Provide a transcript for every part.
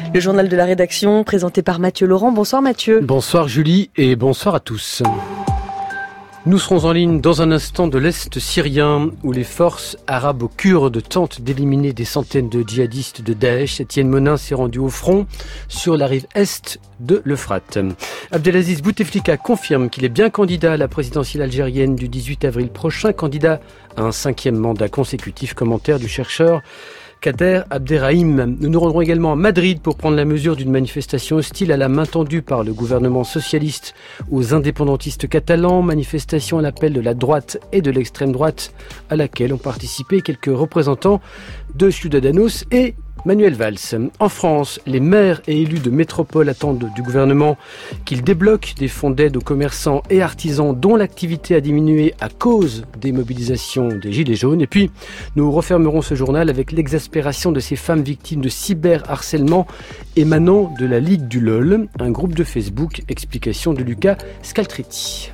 Le journal de la rédaction présenté par Mathieu Laurent. Bonsoir Mathieu. Bonsoir Julie et bonsoir à tous. Nous serons en ligne dans un instant de l'Est syrien où les forces arabo-kurdes tentent d'éliminer des centaines de djihadistes de Daesh. Étienne Monin s'est rendu au front sur la rive est de l'Euphrate. Abdelaziz Bouteflika confirme qu'il est bien candidat à la présidentielle algérienne du 18 avril prochain, candidat à un 5e mandat consécutif. Commentaire du chercheur Kader Abderrahim. Nous nous rendrons également à Madrid pour prendre la mesure d'une manifestation hostile à la main tendue par le gouvernement socialiste aux indépendantistes catalans. Manifestation à l'appel de la droite et de l'extrême droite à laquelle ont participé quelques représentants de Ciudadanos et Manuel Valls. En France, les maires et élus de métropole attendent du gouvernement qu'il débloque des fonds d'aide aux commerçants et artisans dont l'activité a diminué à cause des mobilisations des Gilets jaunes. Et puis, nous refermerons ce journal avec l'exaspération de ces femmes victimes de cyberharcèlement émanant de la Ligue du LOL, un groupe de Facebook. Explication de Lucas Scaltretti.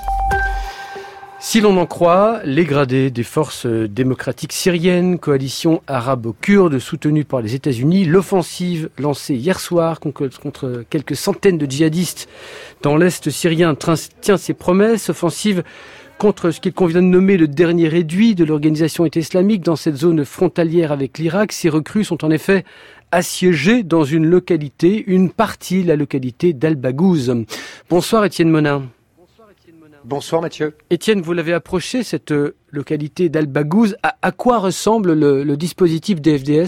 Si l'on en croit, les gradés des forces démocratiques syriennes, coalition arabo-kurde soutenue par les États-Unis, l'offensive lancée hier soir contre quelques centaines de djihadistes dans l'Est syrien tient ses promesses. Offensive contre ce qu'il convient de nommer le dernier réduit de l'organisation État islamique dans cette zone frontalière avec l'Irak. Ces recrues sont en effet assiégées dans une partie, la localité d'Al-Baghouz. Bonsoir Étienne Monin. Bonsoir Mathieu. Étienne, vous l'avez approché, cette localité d'Al-Baghouz. À quoi ressemble le dispositif des FDS ?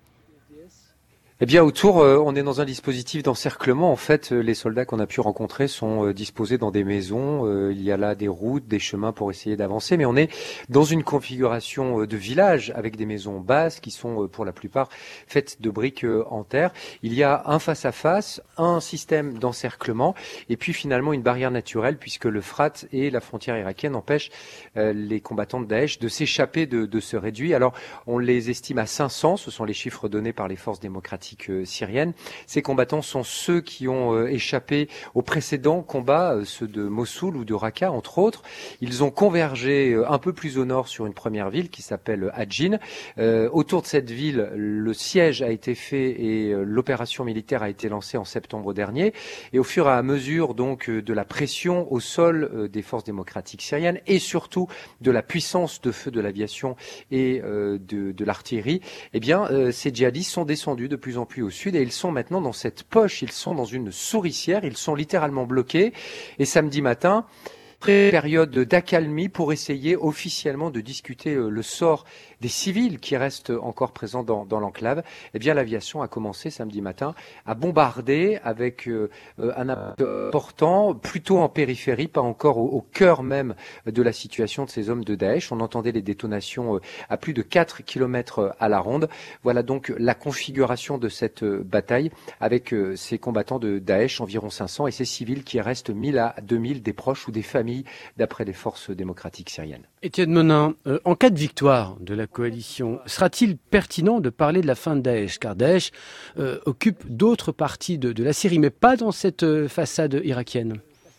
Eh bien, autour, on est dans un dispositif d'encerclement. En fait, les soldats qu'on a pu rencontrer sont disposés dans des maisons. Il y a là des routes, des chemins pour essayer d'avancer. Mais on est dans une configuration de village avec des maisons basses qui sont pour la plupart faites de briques en terre. Il y a un face-à-face, un système d'encerclement et puis finalement une barrière naturelle puisque l'Euphrate et la frontière irakienne empêchent les combattants de Daesh de s'échapper de ce réduit. Alors, on les estime à 500. Ce sont les chiffres donnés par les forces démocratiques syrienne. Ces combattants sont ceux qui ont échappé aux précédents combats, ceux de Mossoul ou de Raqqa, entre autres. Ils ont convergé un peu plus au nord sur une première ville qui s'appelle Hadjin. Autour de cette ville, le siège a été fait et l'opération militaire a été lancée en septembre dernier. Et au fur et à mesure donc de la pression au sol des forces démocratiques syriennes et surtout de la puissance de feu de l'aviation et de l'artillerie, eh bien, ces djihadistes sont descendus de plus en plus au sud et ils sont maintenant dans cette poche, ils sont dans une souricière, ils sont littéralement bloqués. Et samedi matin, période d'accalmie pour essayer officiellement de discuter le sort des civils qui restent encore présents dans l'enclave. Eh bien, l'aviation a commencé samedi matin à bombarder avec un impact important, plutôt en périphérie, pas encore au cœur même de la situation de ces hommes de Daesh. On entendait les détonations à plus de 4 kilomètres à la ronde. Voilà donc la configuration de cette bataille avec ces combattants de Daesh, environ 500, et ces civils qui restent 1000 à 2000, des proches ou des familles, d'après les forces démocratiques syriennes. Étienne Monin, en cas de victoire de la coalition, sera-t-il pertinent de parler de la fin de Daesh ? Car Daesh occupe d'autres parties de la Syrie, mais pas dans cette façade irakienne.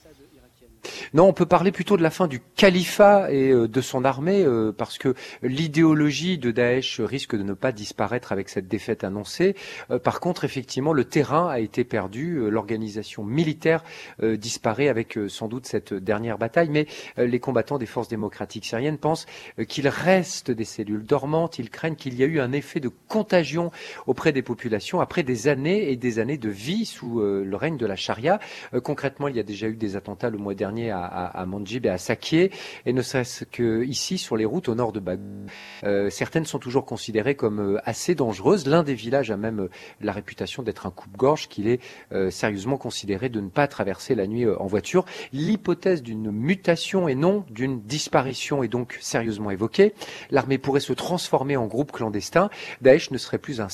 Non, on peut parler plutôt de la fin du califat et de son armée, parce que l'idéologie de Daesh risque de ne pas disparaître avec cette défaite annoncée. Par contre, effectivement, le terrain a été perdu, l'organisation militaire disparaît avec sans doute cette dernière bataille, mais les combattants des forces démocratiques syriennes pensent qu'il reste des cellules dormantes, ils craignent qu'il y a eu un effet de contagion auprès des populations après des années et des années de vie sous le règne de la charia. Concrètement, il y a déjà eu des attentats le mois dernier à Manjib et à Sakié, et ne serait-ce que ici sur les routes au nord de Baghouz. Certaines sont toujours considérées comme assez dangereuses. L'un des villages a même la réputation d'être un coupe-gorge qu'il est sérieusement considéré de ne pas traverser la nuit en voiture. L'hypothèse d'une mutation et non d'une disparition est donc sérieusement évoquée. L'armée pourrait se transformer en groupe clandestin. Daesh ne serait plus un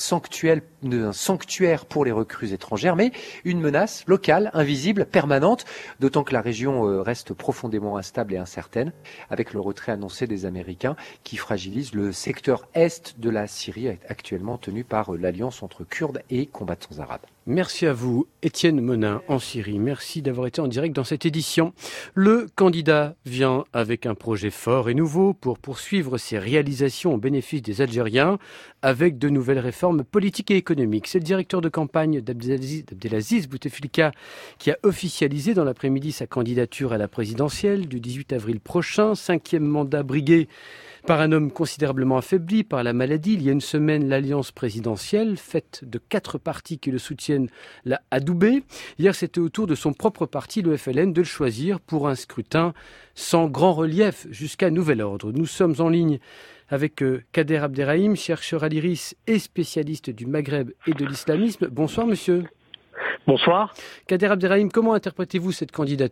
sanctuaire pour les recrues étrangères, mais une menace locale, invisible, permanente, d'autant que la région reste profondément instable et incertaine, avec le retrait annoncé des Américains qui fragilise le secteur est de la Syrie actuellement tenu par l'alliance entre Kurdes et combattants arabes. Merci à vous, Étienne Monin, en Syrie. Merci d'avoir été en direct dans cette édition. Le candidat vient avec un projet fort et nouveau pour poursuivre ses réalisations au bénéfice des Algériens avec de nouvelles réformes politiques et économiques. C'est le directeur de campagne d'Abdelaziz Bouteflika qui a officialisé dans l'après-midi sa candidature à la présidentielle du 18 avril prochain. 5e mandat brigué par un homme considérablement affaibli par la maladie. Il y a une semaine, l'alliance présidentielle, faite de 4 partis qui le soutiennent, l'a adoubé. Hier, c'était au tour de son propre parti, le FLN, de le choisir pour un scrutin sans grand relief jusqu'à nouvel ordre. Nous sommes en ligne avec Kader Abderrahim, chercheur à l'IRIS et spécialiste du Maghreb et de l'islamisme. Bonsoir, monsieur. Bonsoir. Kader Abderrahim, comment interprétez-vous cette candidature ?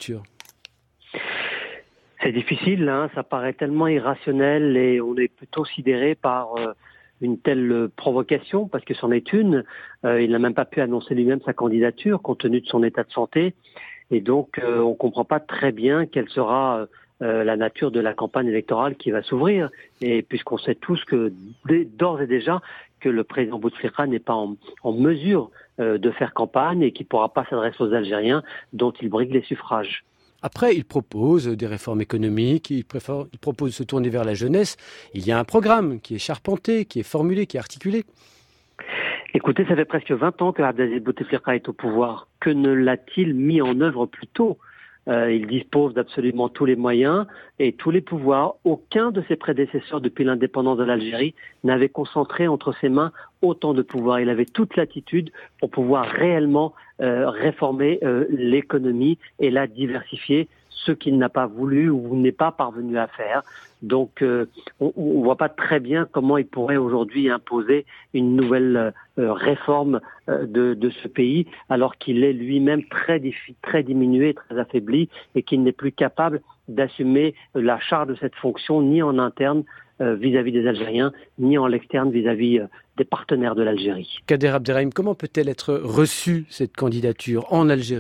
C'est difficile, ça paraît tellement irrationnel et on est plutôt sidéré par une telle provocation, parce que c'en est une. Il n'a même pas pu annoncer lui-même sa candidature compte tenu de son état de santé. Et donc, on ne comprend pas très bien quelle sera la nature de la campagne électorale qui va s'ouvrir. Et puisqu'on sait tous que d'ores et déjà que le président Bouteflika n'est pas en mesure de faire campagne et qu'il ne pourra pas s'adresser aux Algériens dont il brigue les suffrages. Après, il propose des réformes économiques, il propose de se tourner vers la jeunesse. Il y a un programme qui est charpenté, qui est formulé, qui est articulé. Écoutez, ça fait presque 20 ans que Abdelaziz Bouteflika est au pouvoir. Que ne l'a-t-il mis en œuvre plus tôt ? Il dispose d'absolument tous les moyens et tous les pouvoirs. Aucun de ses prédécesseurs depuis l'indépendance de l'Algérie n'avait concentré entre ses mains autant de pouvoir. Il avait toute l'attitude pour pouvoir réellement réformer l'économie et la diversifier, ce qu'il n'a pas voulu ou n'est pas parvenu à faire. Donc on ne voit pas très bien comment il pourrait aujourd'hui imposer une nouvelle réforme de ce pays, alors qu'il est lui-même très diminué, très affaibli, et qu'il n'est plus capable d'assumer la charge de cette fonction, ni en interne vis-à-vis des Algériens, ni en l'externe vis-à-vis des partenaires de l'Algérie. Kader Abderrahim, comment peut-elle être reçue, cette candidature, en Algérie ?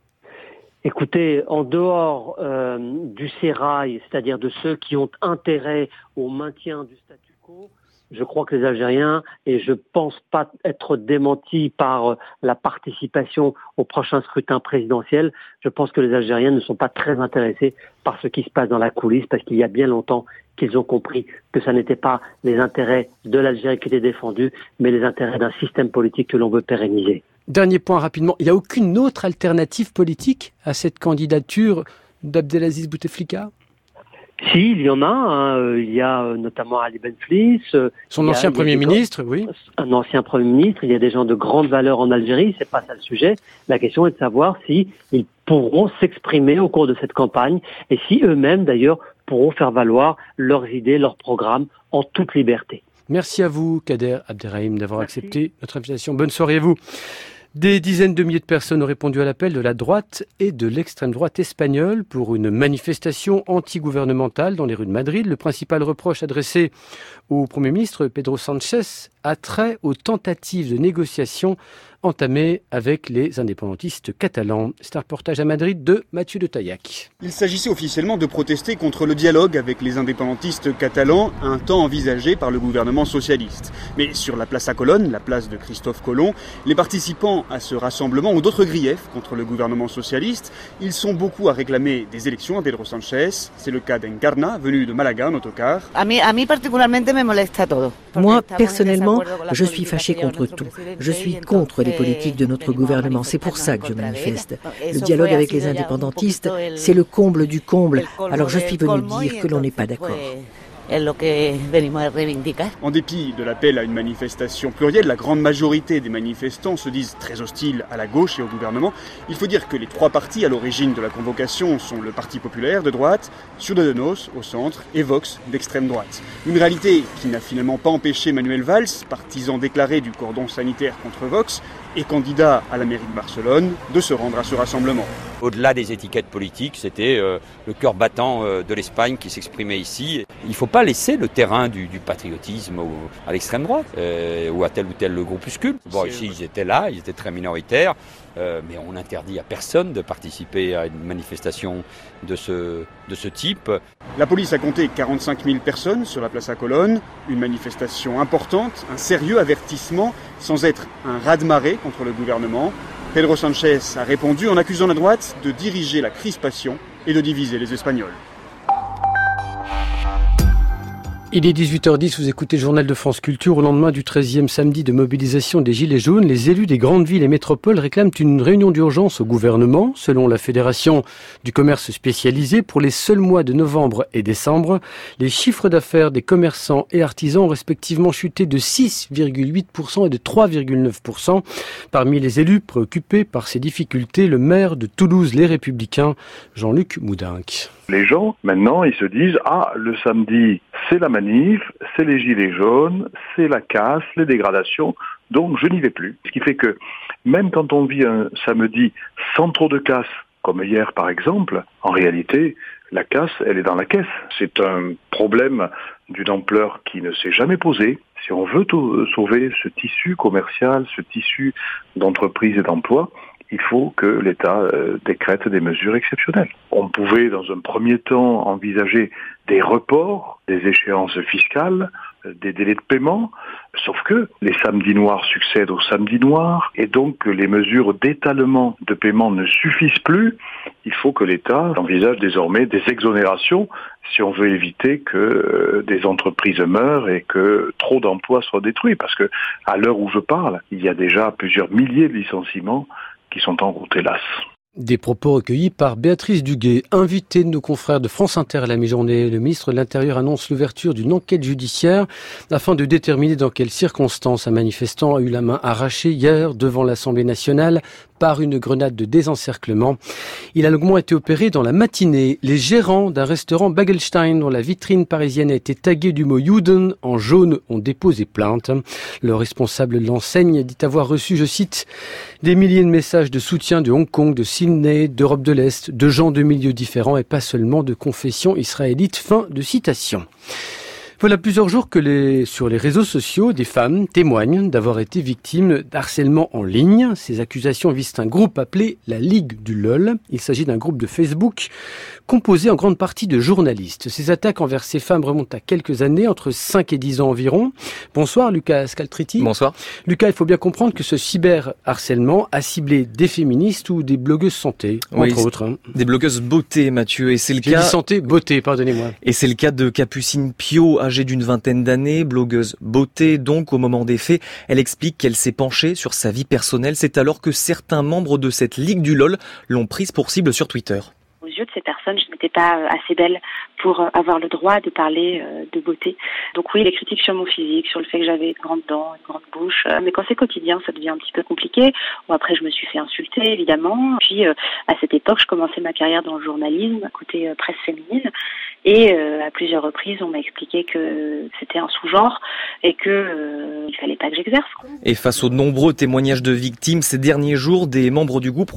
Écoutez, en dehors du sérail, c'est-à-dire de ceux qui ont intérêt au maintien du statu quo, je crois que les Algériens, et je pense pas être démenti par la participation au prochain scrutin présidentiel, je pense que les Algériens ne sont pas très intéressés par ce qui se passe dans la coulisse, parce qu'il y a bien longtemps qu'ils ont compris que ça n'était pas les intérêts de l'Algérie qui étaient défendus, mais les intérêts d'un système politique que l'on veut pérenniser. Dernier point rapidement, il n'y a aucune autre alternative politique à cette candidature d'Abdelaziz Bouteflika ? Si, il y en a. Il y a notamment Ali Benflis. Son ancien Premier ministre, oui. Un ancien Premier ministre. Il y a des gens de grande valeur en Algérie. C'est pas ça le sujet. La question est de savoir si ils pourront s'exprimer au cours de cette campagne et si eux-mêmes, d'ailleurs, pourront faire valoir leurs idées, leurs programmes en toute liberté. Merci à vous, Kader Abderrahim, d'avoir accepté notre invitation. Bonne soirée à vous. Des dizaines de milliers de personnes ont répondu à l'appel de la droite et de l'extrême droite espagnole pour une manifestation anti-gouvernementale dans les rues de Madrid. Le principal reproche adressé au Premier ministre Pedro Sánchez a trait aux tentatives de négociation entamées avec les indépendantistes catalans. C'est un reportage à Madrid de Mathieu de Taillac. Il s'agissait officiellement de protester contre le dialogue avec les indépendantistes catalans, un temps envisagé par le gouvernement socialiste. Mais sur la place à Colonne, la place de Christophe Colomb, les participants à ce rassemblement ont d'autres griefs contre le gouvernement socialiste. Ils sont beaucoup à réclamer des élections à Pedro Sánchez. C'est le cas d'Encarna, venu de Malaga en autocar. Moi, personnellement, je suis fâché contre tout. Je suis contre les politiques de notre gouvernement. C'est pour ça que je manifeste. Le dialogue avec les indépendantistes, c'est le comble du comble. Alors je suis venu dire que l'on n'est pas d'accord. En dépit de l'appel à une manifestation plurielle, la grande majorité des manifestants se disent très hostiles à la gauche et au gouvernement. Il faut dire que les 3 partis à l'origine de la convocation sont le Parti populaire de droite, Ciudadanos au centre et Vox d'extrême droite. Une réalité qui n'a finalement pas empêché Manuel Valls, partisan déclaré du cordon sanitaire contre Vox et candidat à la mairie de Barcelone, de se rendre à ce rassemblement. Au-delà des étiquettes politiques, c'était le cœur battant de l'Espagne qui s'exprimait ici. Il ne faut pas laisser le terrain du patriotisme à l'extrême droite ou à tel ou tel groupuscule. Bon, ici, ils étaient là, ils étaient très minoritaires, mais on interdit à personne de participer à une manifestation de ce type. La police a compté 45 000 personnes sur la place à Colonne, une manifestation importante, un sérieux avertissement sans être un raz-de-marée contre le gouvernement. Pedro Sanchez a répondu en accusant la droite de diriger la crispation et de diviser les Espagnols. Il est 18h10, vous écoutez le journal de France Culture. Au lendemain du 13e samedi de mobilisation des Gilets jaunes, les élus des grandes villes et métropoles réclament une réunion d'urgence au gouvernement. Selon la Fédération du commerce spécialisé, pour les seuls mois de novembre et décembre, les chiffres d'affaires des commerçants et artisans ont respectivement chuté de 6,8% et de 3,9%. Parmi les élus préoccupés par ces difficultés, le maire de Toulouse, Les Républicains, Jean-Luc Moudenc. Les gens, maintenant, ils se disent « Ah, le samedi, c'est la manif, c'est les gilets jaunes, c'est la casse, les dégradations, donc je n'y vais plus. » Ce qui fait que, même quand on vit un samedi sans trop de casse, comme hier par exemple, en réalité, la casse, elle est dans la caisse. C'est un problème d'une ampleur qui ne s'est jamais posée. Si on veut sauver ce tissu commercial, ce tissu d'entreprise et d'emploi, il faut que l'État décrète des mesures exceptionnelles. On pouvait, dans un premier temps, envisager des reports, des échéances fiscales, des délais de paiement, sauf que les samedis noirs succèdent aux samedis noirs, et donc que les mesures d'étalement de paiement ne suffisent plus. Il faut que l'État envisage désormais des exonérations si on veut éviter que des entreprises meurent et que trop d'emplois soient détruits. Parce que, à l'heure où je parle, il y a déjà plusieurs milliers de licenciements qui sont en route, hélas. Des propos recueillis par Béatrice Duguay, invitée de nos confrères de France Inter à la mi-journée. Le ministre de l'Intérieur annonce l'ouverture d'une enquête judiciaire afin de déterminer dans quelles circonstances un manifestant a eu la main arrachée hier devant l'Assemblée nationale par une grenade de désencerclement. Il a longuement été opéré dans la matinée. Les gérants d'un restaurant Bagelstein dont la vitrine parisienne a été taguée du mot Juden en jaune ont déposé plainte. Le responsable de l'enseigne dit avoir reçu, je cite, des milliers de messages de soutien de Hong Kong, de Sydney, d'Europe de l'Est, de gens de milieux différents et pas seulement de confession israélite. Fin de citation. Voilà plusieurs jours que sur les réseaux sociaux, des femmes témoignent d'avoir été victimes d'harcèlement en ligne. Ces accusations visent un groupe appelé la Ligue du LOL. Il s'agit d'un groupe de Facebook composé en grande partie de journalistes. Ces attaques envers ces femmes remontent à quelques années, entre 5 et 10 ans environ. Bonsoir Lucas Scaltriti. Bonsoir. Lucas, il faut bien comprendre que ce cyberharcèlement a ciblé des féministes ou des blogueuses santé, entre autres. Des blogueuses beauté, Mathieu. Et c'est le J'ai cas... dit santé, beauté, pardonnez-moi. Et c'est le cas de Capucine Pio, âgée d'une vingtaine d'années, blogueuse beauté. Donc, au moment des faits, elle explique qu'elle s'est penchée sur sa vie personnelle. C'est alors que certains membres de cette Ligue du LOL l'ont prise pour cible sur Twitter. Aux yeux de ces personnes, je n'étais pas assez belle pour avoir le droit de parler de beauté. Donc oui, les critiques sur mon physique, sur le fait que j'avais de grandes dents, une grande bouche. Mais quand c'est quotidien, ça devient un petit peu compliqué. Bon, après, je me suis fait insulter, évidemment. Puis, à cette époque, je commençais ma carrière dans le journalisme, côté presse féminine. Et à plusieurs reprises, on m'a expliqué que c'était un sous-genre et que il fallait pas que j'exerce. Et face aux nombreux témoignages de victimes, ces derniers jours, des membres du groupe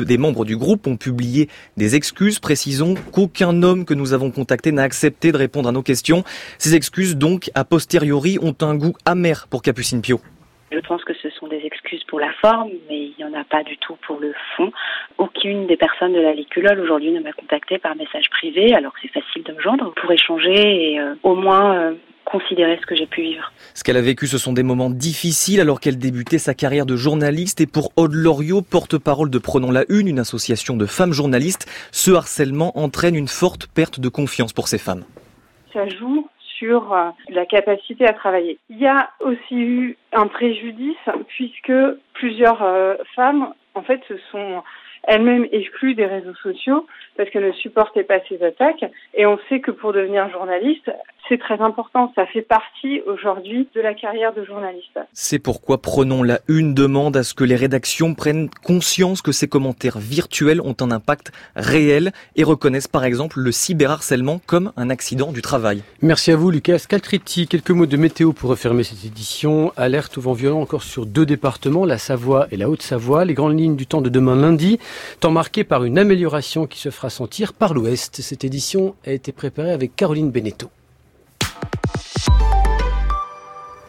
ont publié des excuses. Précisons qu'aucun homme que nous avons contacté n'a accepté de répondre à nos questions. Ces excuses, donc, a posteriori, ont un goût amer pour Capucine Pio. Je pense que ce sont des excuses pour la forme, mais il n'y en a pas du tout pour le fond. Aucune des personnes de la Ligue du LOL aujourd'hui ne m'a contacté par message privé, alors que c'est facile de me joindre pour échanger et au moins considérer ce que j'ai pu vivre. Ce qu'elle a vécu, ce sont des moments difficiles alors qu'elle débutait sa carrière de journaliste. Et pour Aude Loriot, porte-parole de Prenons la Une, une association de femmes journalistes, ce harcèlement entraîne une forte perte de confiance pour ces femmes. Ça joue sur la capacité à travailler. Il y a aussi eu un préjudice puisque plusieurs femmes, en fait, se sont elles-mêmes exclues des réseaux sociaux parce qu'elles ne supportaient pas ces attaques. Et on sait que pour devenir journaliste, c'est très important. Ça fait partie aujourd'hui de la carrière de journaliste. C'est pourquoi Prenons la Une demande à ce que les rédactions prennent conscience que ces commentaires virtuels ont un impact réel et reconnaissent par exemple le cyberharcèlement comme un accident du travail. Merci à vous Lucas Scaltriti. Quelques mots de météo pour refermer cette édition. Alerte au vent violent encore sur 2 départements, la Savoie et la Haute-Savoie. Les grandes lignes du temps de demain lundi, temps marqué par une amélioration qui se fera sentir par l'ouest. Cette édition a été préparée avec Caroline Beneteau.